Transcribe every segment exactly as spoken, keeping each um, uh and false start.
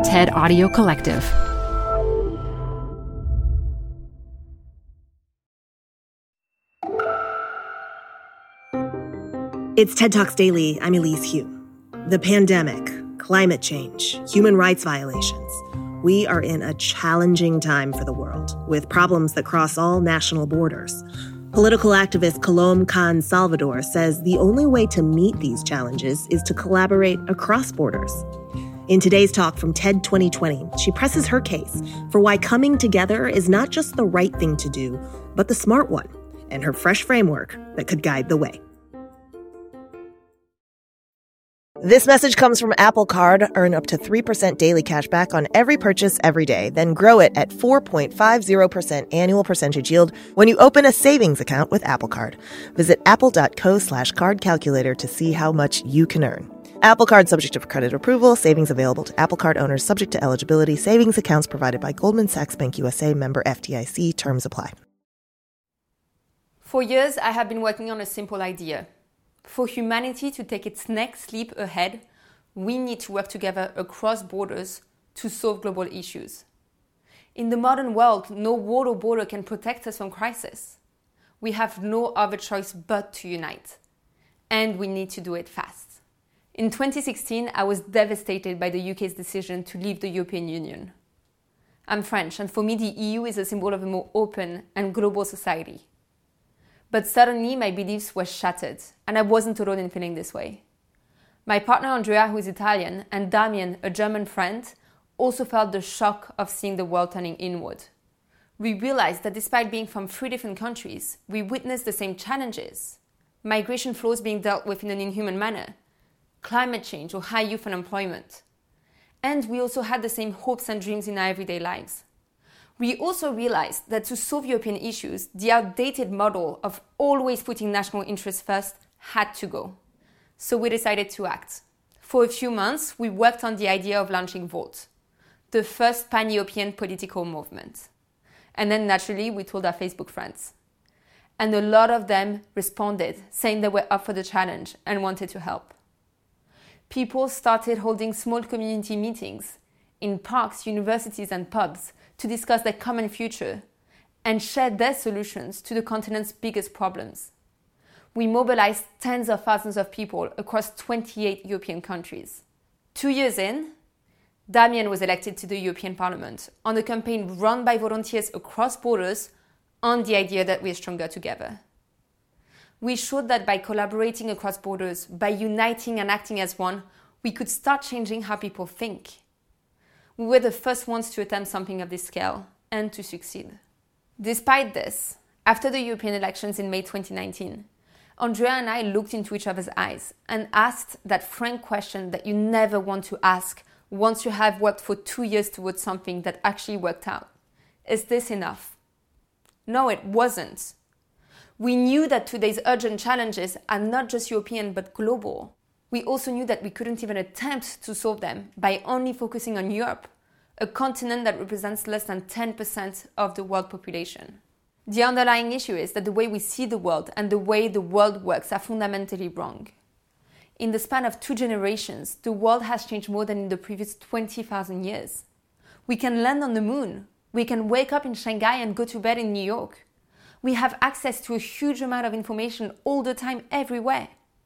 TED Audio Collective. It's TED Talks Daily. I'm Elise Hu. The pandemic, climate change, human rights violations. We are in a challenging time for the world, with problems that cross all national borders. Political activist Colom Khan Salvador says the only way to meet these challenges is to collaborate across borders. In today's talk from TED twenty twenty, she presses her case for why coming together is not just the right thing to do, but the smart one, and her fresh framework that could guide the way. This message comes from Apple Card. Earn up to three percent daily cash back on every purchase every day. Then grow it at four point five zero percent annual percentage yield when you open a savings account with Apple Card. Visit apple.co slash card calculator to see how much you can earn. Apple Card subject to credit approval. Savings available to Apple Card owners subject to eligibility. Savings accounts provided by Goldman Sachs Bank U S A, member F D I C. Terms apply. For years, I have been working on a simple idea. For humanity to take its next leap ahead, we need to work together across borders to solve global issues. In the modern world, no wall or border can protect us from crisis. We have no other choice but to unite. And we need to do it fast. In twenty sixteen, I was devastated by the U K's decision to leave the European Union. I'm French, and for me, the E U is a symbol of a more open and global society. But suddenly, my beliefs were shattered, and I wasn't alone in feeling this way. My partner Andrea, who is Italian, and Damien, a German friend, also felt the shock of seeing the world turning inward. We realized that despite being from three different countries, we witnessed the same challenges. Migration flows being dealt with in an inhuman manner, climate change or high youth unemployment. And we also had the same hopes and dreams in our everyday lives. We also realized that to solve European issues, the outdated model of always putting national interests first had to go. So we decided to act. For a few months, we worked on the idea of launching Volt, the first pan-European political movement. And then naturally, we told our Facebook friends. And a lot of them responded, saying they were up for the challenge and wanted to help. People started holding small community meetings in parks, universities, and pubs to discuss their common future and share their solutions to the continent's biggest problems. We mobilized tens of thousands of people across twenty-eight European countries. Two years in, Damien was elected to the European Parliament on a campaign run by volunteers across borders on the idea that we're stronger together. We showed that by collaborating across borders, by uniting and acting as one, we could start changing how people think. We were the first ones to attempt something of this scale and to succeed. Despite this, after the European elections in May twenty nineteen, Andrea and I looked into each other's eyes and asked that frank question that you never want to ask once you have worked for two years towards something that actually worked out. Is this enough? No, it wasn't. We knew that today's urgent challenges are not just European but global. We also knew that we couldn't even attempt to solve them by only focusing on Europe, a continent that represents less than ten percent of the world population. The underlying issue is that the way we see the world and the way the world works are fundamentally wrong. In the span of two generations, the world has changed more than in the previous twenty thousand years. We can land on the moon. We can wake up in Shanghai and go to bed in New York. We have access to a huge amount of information all the time, everywhere.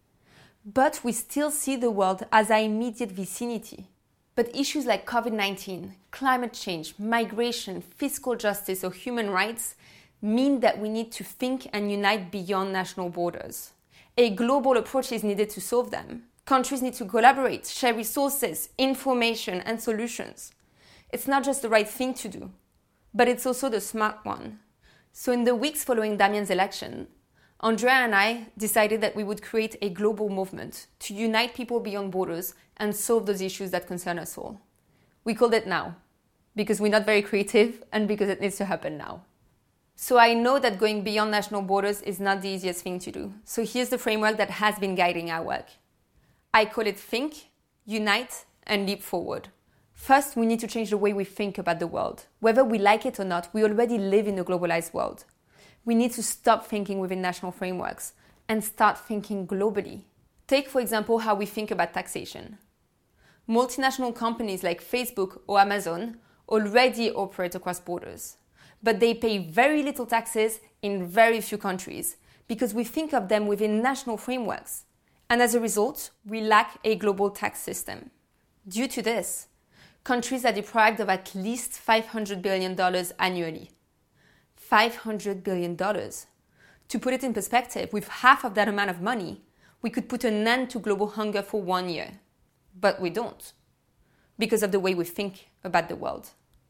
But we still see the world as our immediate vicinity. But issues like covid nineteen, climate change, migration, fiscal justice, or human rights mean that we need to think and unite beyond national borders. A global approach is needed to solve them. Countries need to collaborate, share resources, information, and solutions. It's not just the right thing to do, but it's also the smart one. So in the weeks following Damien's election, Andrea and I decided that we would create a global movement to unite people beyond borders and solve those issues that concern us all. We called it Now, because we're not very creative and because it needs to happen now. So I know that going beyond national borders is not the easiest thing to do. So here's the framework that has been guiding our work. I call it Think, Unite, and Leap Forward. First, we need to change the way we think about the world. Whether we like it or not, we already live in a globalized world. We need to stop thinking within national frameworks and start thinking globally. Take, for example, how we think about taxation. Multinational companies like Facebook or Amazon already operate across borders, but they pay very little taxes in very few countries because we think of them within national frameworks. And as a result, we lack a global tax system. Due to this, countries are deprived of at least five hundred billion dollars annually. five hundred billion dollars. To put it in perspective, with half of that amount of money, we could put an end to global hunger for one year. But we don't, because of the way we think about the world.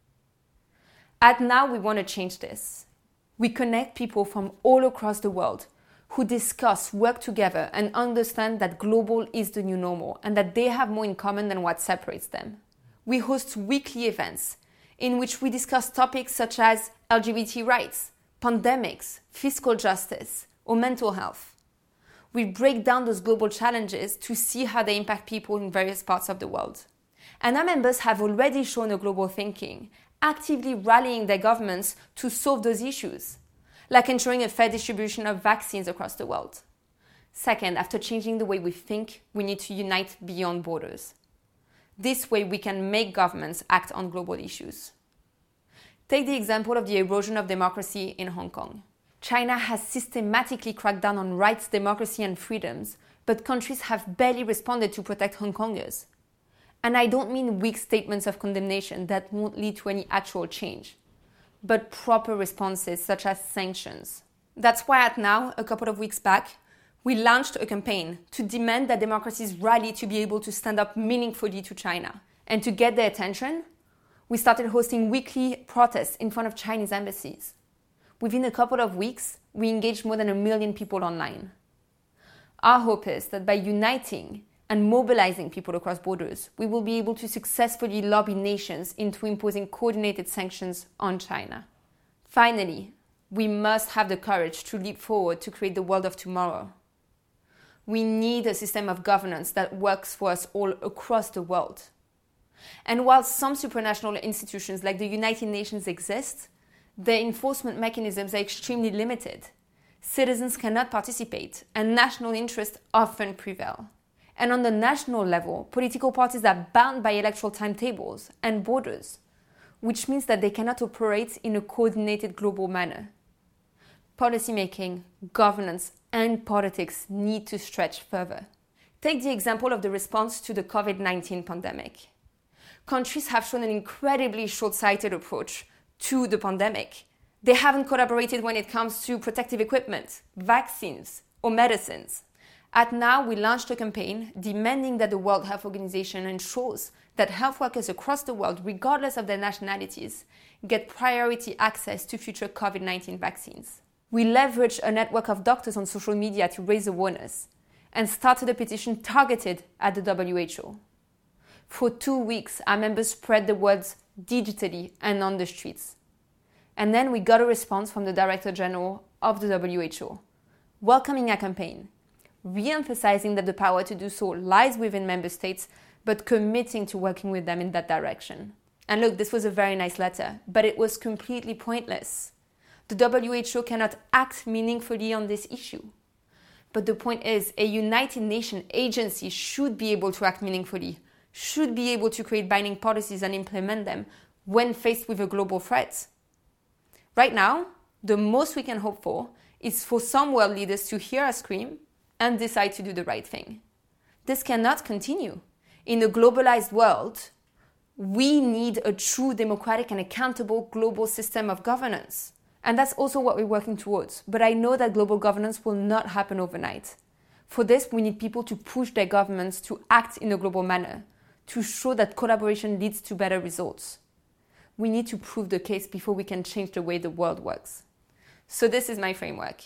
At Now, we want to change this. We connect people from all across the world who discuss, work together, and understand that global is the new normal and that they have more in common than what separates them. We host weekly events in which we discuss topics such as L G B T rights, pandemics, fiscal justice, or mental health. We break down those global challenges to see how they impact people in various parts of the world. And our members have already shown a global thinking, actively rallying their governments to solve those issues, like ensuring a fair distribution of vaccines across the world. Second, after changing the way we think, we need to unite beyond borders. This way we can make governments act on global issues. Take the example of the erosion of democracy in Hong Kong. China has systematically cracked down on rights, democracy, and freedoms, but countries have barely responded to protect Hong Kongers. And I don't mean weak statements of condemnation that won't lead to any actual change, but proper responses such as sanctions. That's why at Now, a couple of weeks back, we launched a campaign to demand that democracies rally to be able to stand up meaningfully to China. And to get their attention, we started hosting weekly protests in front of Chinese embassies. Within a couple of weeks, we engaged more than a million people online. Our hope is that by uniting and mobilizing people across borders, we will be able to successfully lobby nations into imposing coordinated sanctions on China. Finally, we must have the courage to leap forward to create the world of tomorrow. We need a system of governance that works for us all across the world. And while some supranational institutions like the United Nations exist, their enforcement mechanisms are extremely limited. Citizens cannot participate, and national interests often prevail. And on the national level, political parties are bound by electoral timetables and borders, which means that they cannot operate in a coordinated global manner. Policymaking, governance, and politics need to stretch further. Take the example of the response to the covid nineteen pandemic. Countries have shown an incredibly short-sighted approach to the pandemic. They haven't collaborated when it comes to protective equipment, vaccines, or medicines. At Now, we launched a campaign demanding that the World Health Organization ensures that health workers across the world, regardless of their nationalities, get priority access to future covid nineteen vaccines. We leveraged a network of doctors on social media to raise awareness and started a petition targeted at the W H O. For two weeks, our members spread the words digitally and on the streets. And then we got a response from the Director General of the W H O, welcoming our campaign, re-emphasizing that the power to do so lies within member states, but committing to working with them in that direction. And look, this was a very nice letter, but it was completely pointless. The W H O cannot act meaningfully on this issue. But the point is, a United Nations agency should be able to act meaningfully, should be able to create binding policies and implement them when faced with a global threat. Right now, the most we can hope for is for some world leaders to hear us scream and decide to do the right thing. This cannot continue. In a globalized world, we need a true democratic and accountable global system of governance. And that's also what we're working towards. But I know that global governance will not happen overnight. For this, we need people to push their governments to act in a global manner, to show that collaboration leads to better results. We need to prove the case before we can change the way the world works. So this is my framework.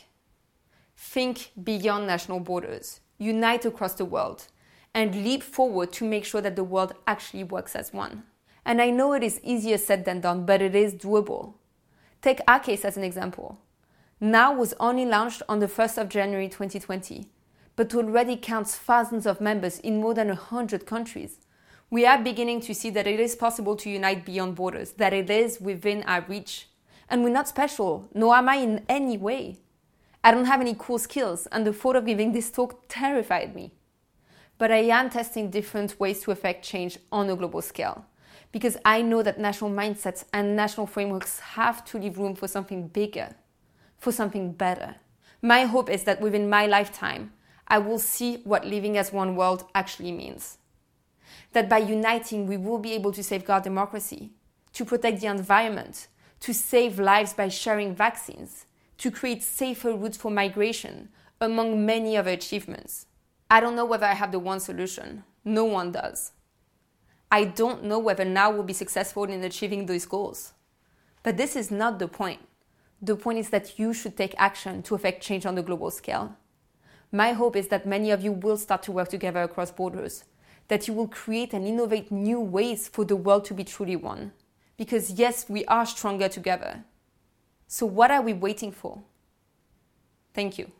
Think beyond national borders, unite across the world, and leap forward to make sure that the world actually works as one. And I know it is easier said than done, but it is doable. Take our case as an example. Now was only launched on the first of January twenty twenty, but already counts thousands of members in more than one hundred countries. We are beginning to see that it is possible to unite beyond borders, that it is within our reach. And we're not special, nor am I in any way. I don't have any cool skills, and the thought of giving this talk terrified me. but I am testing different ways to affect change on a global scale, because I know that national mindsets and national frameworks have to leave room for something bigger, for something better. My hope is that within my lifetime, I will see what living as one world actually means. That by uniting, we will be able to safeguard democracy, to protect the environment, to save lives by sharing vaccines, to create safer routes for migration, among many other achievements. I don't know whether I have the one solution. No one does. I don't know whether now we'll be successful in achieving those goals. But this is not the point. The point is that you should take action to affect change on the global scale. My hope is that many of you will start to work together across borders, that you will create and innovate new ways for the world to be truly one. Because yes, we are stronger together. So what are we waiting for? Thank you.